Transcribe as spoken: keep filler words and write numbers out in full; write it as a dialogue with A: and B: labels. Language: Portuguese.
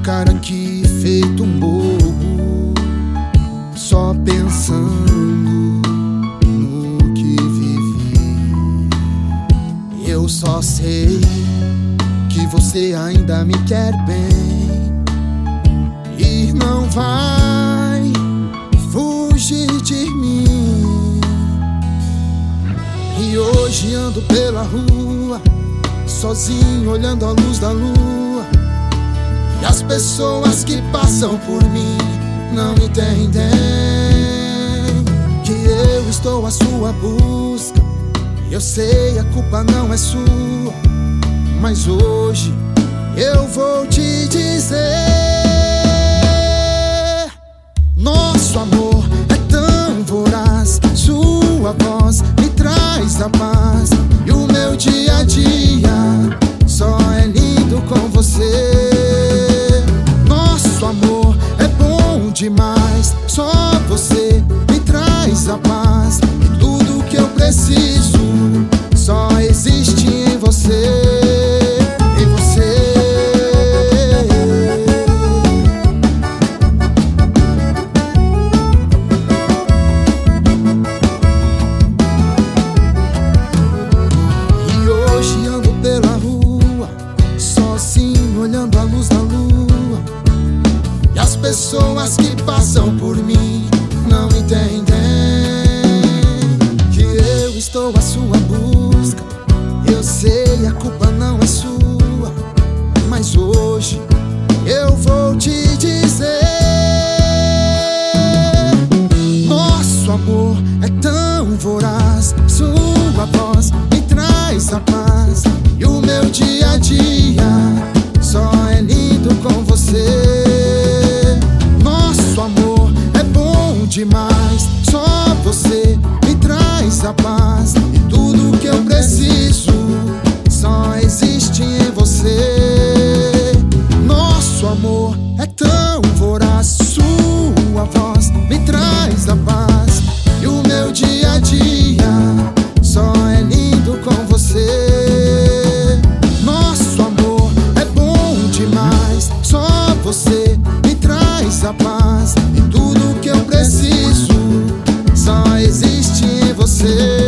A: ficar aqui feito um bobo, só pensando no que vivi. Eu só sei que você ainda me quer bem e não vai fugir de mim. E hoje ando pela rua, sozinho olhando a luz da lua, e as pessoas que passam por mim não entendem que eu estou à sua busca. Eu sei, a culpa não é sua, mas hoje eu vou te dizer: nosso amor é tão voraz, sua voz me traz a paz, e o meu dia a dia só é lindo com você. Nosso amor é bom demais, só você me traz a paz, e tudo que eu preciso só existe em você. Olhando a luz da lua, e as pessoas que passam por mim não entendem que eu estou à sua busca. Eu sei, a culpa não é sua, mas hoje eu vou te dizer: nosso amor é tão voraz, sua voz me traz a paz, e o meu dia a dia só é lindo com você. Nosso amor é bom demais, só você me traz a paz, e tudo que eu preciso só existe em você. Nosso amor é tão voraz, sua voz me traz a paz, e o meu dia a dia só é lindo com você. Você me traz a paz, e tudo que eu preciso só existe em você.